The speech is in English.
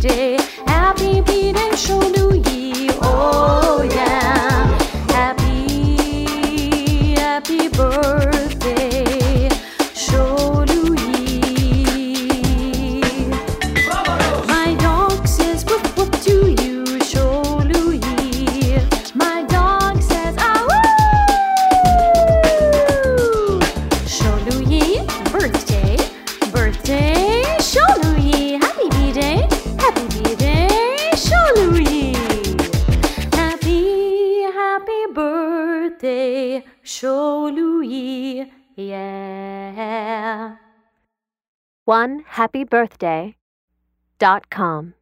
birthday, happy birthday, 收录一 Oh yeah, happy birthday, 收录一 My dog says whoop whoop to you, 收录一 My dog says ah woo, 收录一 Birthday, birthday, 收录一 Happy birthday, happy birthday, 收录一 Happy birthday, 收录一 Yeah. OneHappyBirthday.com